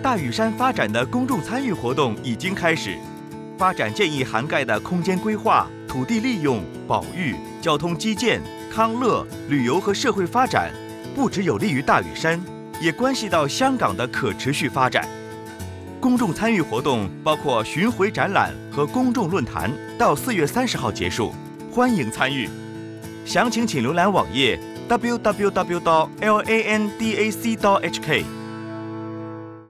大屿山发展的公众参与活动已经开始，发展建议涵盖的空间规划、土地利用、保育、交通基建、康乐、旅游和社会发展，不只有利于大屿山，也关系到香港的可持续发展。公众参与活动包括巡回展览和公众论坛，到4月30号结束，欢迎参与。详情请浏览网页 www.landac.hk。